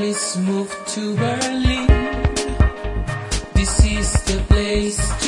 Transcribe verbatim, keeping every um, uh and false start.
boys moved to Berlin. This is the place